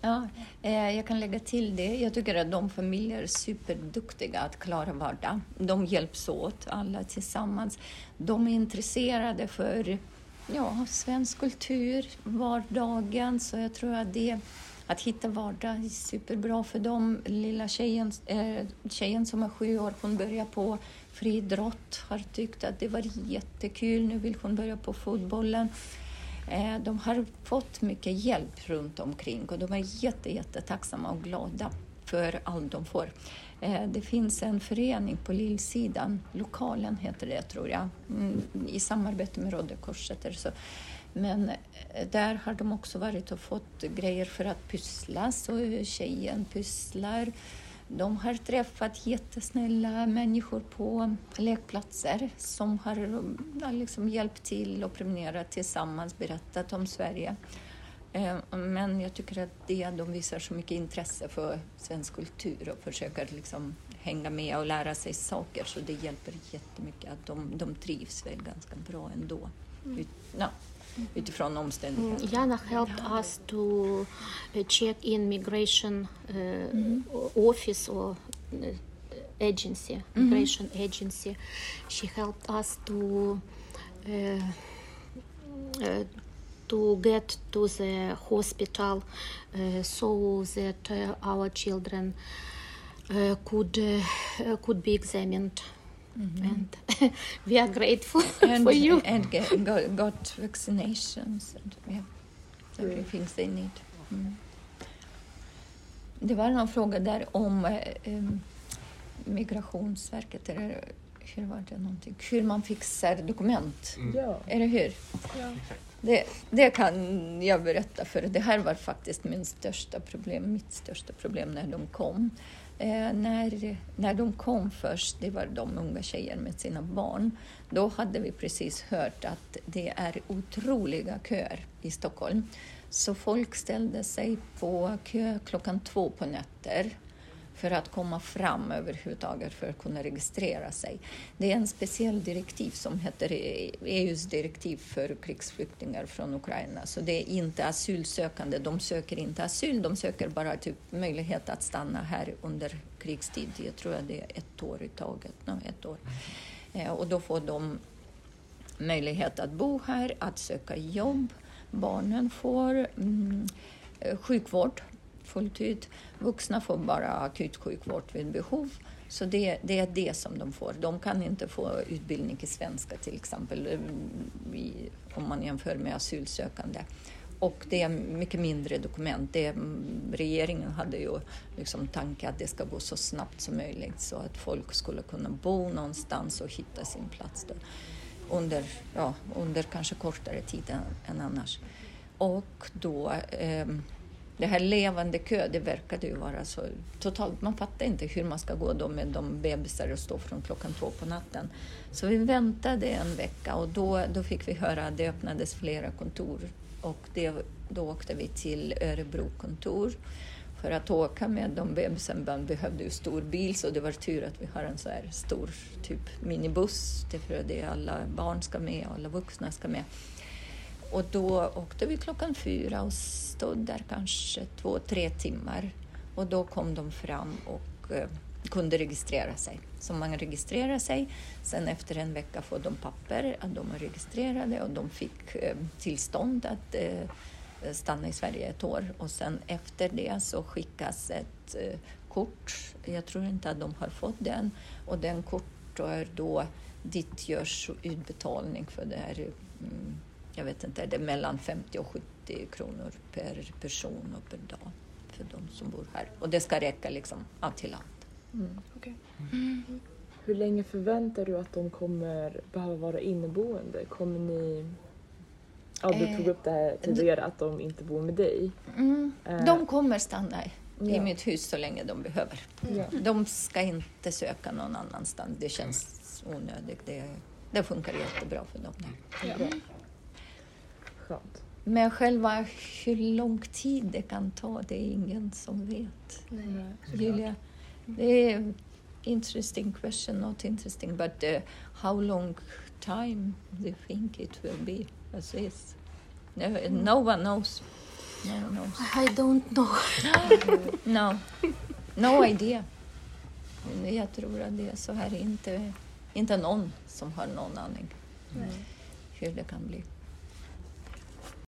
Ja, jag kan lägga till det. Jag tycker att de familjer är superduktiga att klara vardag. De hjälps åt, alla tillsammans. De är intresserade för svensk kultur, vardagen. Så jag tror att att hitta vardag är superbra för dem. Lilla tjejen som är 7 år, hon börjar på friidrott. Har tyckt att det var jättekul. Nu vill hon börja på fotbollen. De har fått mycket hjälp runt omkring och de är jättetacksamma och glada för allt de får. Det finns en förening på Lillsidan, Lokalen heter det tror jag, i samarbete med Röda Korset. Men där har de också varit och fått grejer för att pyssla, så tjejen pysslar. De har träffat jättesnälla människor på lekplatser som har liksom hjälpt till och premierat tillsammans, berättat om Sverige. Men jag tycker att de visar så mycket intresse för svensk kultur och försöker liksom hänga med och lära sig saker, så det hjälper jättemycket att de trivs väl ganska bra ändå. Utifrån omständigheter. Jana helped us to check in migration office or agency, migration agency. She helped us to get to the hospital so that our children could be examined. And we are grateful for you. And got vaccinations and everything they need. Det var någon fråga där om Migrationsverket, eller hur var det någonting? Hur man fixar dokument. Eller hur? Ja. Det kan jag berätta, för det här var faktiskt mitt största problem när de kom. När de kom först, det var de unga tjejer med sina barn, då hade vi precis hört att det är otroliga köer i Stockholm. Så folk ställde sig på kö 2:00 på nätter för att komma fram överhuvudtaget för att kunna registrera sig. Det är en speciell direktiv som heter EUs direktiv för krigsflyktingar från Ukraina. Så det är inte asylsökande, de söker inte asyl, de söker bara typ möjlighet att stanna här under krigstid. Jag tror att det är 1 år i taget. 1 år. Och då får de möjlighet att bo här, att söka jobb. Barnen får sjukvård fullt ut. Vuxna får bara akut sjukvård vid behov. Så det är det som de får. De kan inte få utbildning i svenska till exempel, om man jämför med asylsökande. Och det är mycket mindre dokument. Regeringen hade ju liksom tanke att det ska gå så snabbt som möjligt, så att folk skulle kunna bo någonstans och hitta sin plats då. Under kanske kortare tid än annars. Och då det här levande kö, det verkade ju vara så totalt. Man fattar inte hur man ska gå då med de bebisar och stå från 2:00 på natten. Så vi väntade en vecka och då fick vi höra att det öppnades flera kontor. Och då åkte vi till Örebro kontor. För att åka med de bebisen behövde ju stor bil, så det var tur att vi har en så här stor typ minibuss. För det alla barn ska med och alla vuxna ska med. Och då åkte vi 4:00 och stod där kanske 2-3 timmar. Och då kom de fram och kunde registrera sig. Så man registrerar sig. Sen efter en vecka får de papper att de är registrerade. Och de fick tillstånd att stanna i Sverige 1 år. Och sen efter det så skickas ett kort. Jag tror inte att de har fått den. Och den kort är då dit görs utbetalning för det här. Jag vet inte, det är mellan 50 och 70 kronor per person och per dag för de som bor här. Och det ska räcka liksom allt till allt. Okay. Hur länge förväntar du att de kommer behöva vara inneboende? Kommer ni... du tog upp det här tidigare att de inte bor med dig. De kommer stanna i mitt hus så länge de behöver. Ja. De ska inte söka någon annanstans. Det känns onödigt. Det funkar jättebra för dem. Ja. Skönt. Men själva hur lång tid det kan ta, det är ingen som vet. Nej. Julia, det är interesting question, not interesting, but how long time do you think it will be as is? No one knows. I don't know. No idea. Jag tror att det är så här. Inte någon som har någon aning hur det kan bli.